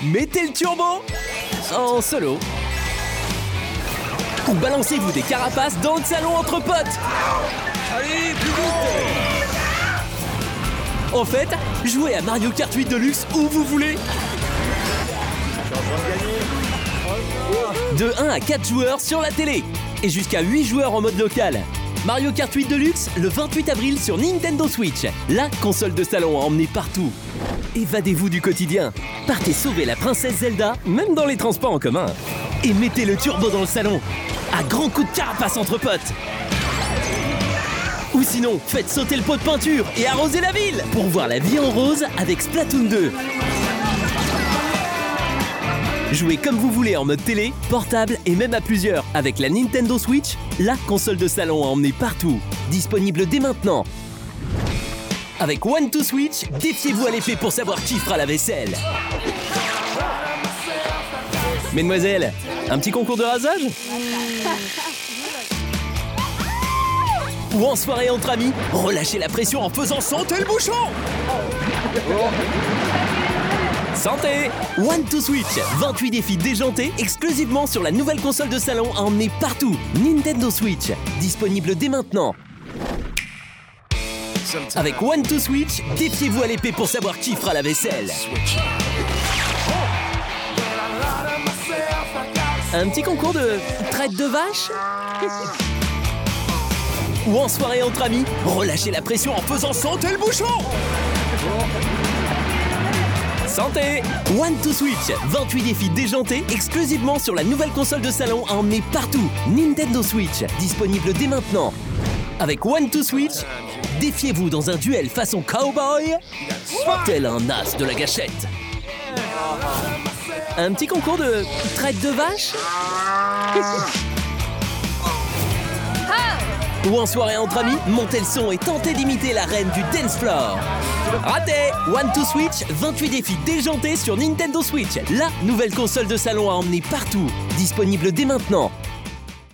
mettez le turbo en solo. Ou balancez-vous des carapaces dans le salon entre potes. Allez, plus vite! En fait, jouez à Mario Kart 8 Deluxe où vous voulez. De 1 à 4 joueurs sur la télé. Et jusqu'à 8 joueurs en mode local. Mario Kart 8 Deluxe, le 28 avril sur Nintendo Switch. La console de salon à emmener partout. Évadez-vous du quotidien. Partez sauver la princesse Zelda, même dans les transports en commun. Et mettez le turbo dans le salon. À grands coups de carapace entre potes. Ou sinon, faites sauter le pot de peinture et arrosez la ville pour voir la vie en rose avec Splatoon 2. Jouez comme vous voulez en mode télé, portable et même à plusieurs avec la Nintendo Switch, la console de salon à emmener partout. Disponible dès maintenant. Avec One2Switch, défiez-vous à l'épée pour savoir qui fera la vaisselle. Mesdemoiselles, un petit concours de rasage ? Ou en soirée entre amis, relâchez la pression en faisant sauter le bouchon. Santé! One2Switch, 28 défis déjantés exclusivement sur la nouvelle console de salon à emmener partout. Nintendo Switch, disponible dès maintenant. Avec One2Switch, défiez-vous à l'épée pour savoir qui fera la vaisselle. Un petit concours de traite de vache? Ou en soirée entre amis, relâchez la pression en faisant sauter le bouchon. Santé! One2Switch, 28 défis déjantés exclusivement sur la nouvelle console de salon à emmener partout. Nintendo Switch, disponible dès maintenant. Avec One2Switch, défiez-vous dans un duel façon cowboy, tel un as de la gâchette. Un petit concours de traite de vache? Ou en soirée entre amis, montez le son et tentez d'imiter la reine du dance floor. Raté! One2Switch, 28 défis déjantés sur Nintendo Switch, la nouvelle console de salon à emmener partout. Disponible dès maintenant.